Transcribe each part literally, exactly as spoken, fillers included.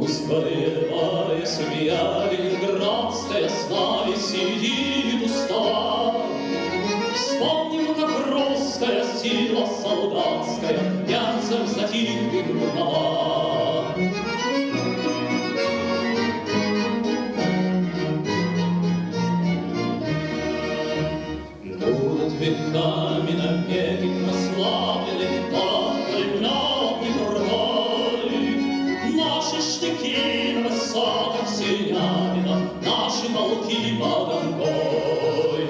Боевая семья ленинградская с нами сидит уста. Вспомним, как русская сила солдатская немцев затихли гнала. Будут веками навеки прославлены под пулеметной трубой наши штыки на высотах Синявина, наши полки под Донской.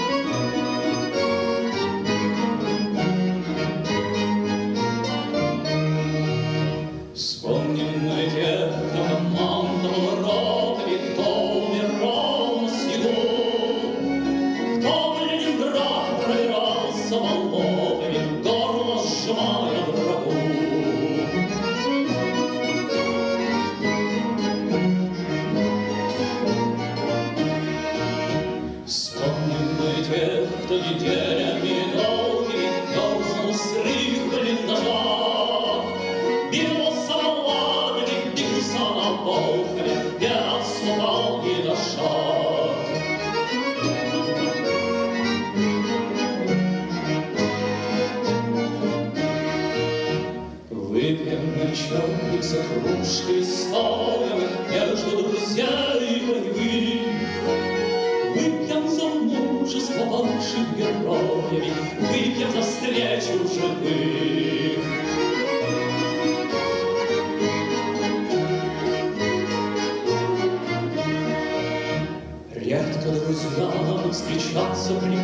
Вспомним мы тех, кто командовал ротами, кто умирал на снегу, кто в Ленинград пробирался болотами, горло сжимая врагу. Вспомним мы тех, кто неделями долгими мерзнул в сырых блиндажах, бился ладони, бился на Волхове, не отступал ни на шаг. Выпьем мы чокнем за кружкой стоя между друзей борьбы. Выпьем за мужество павших героями, выпьем за встречу живых. Редко друзья нам встречаться при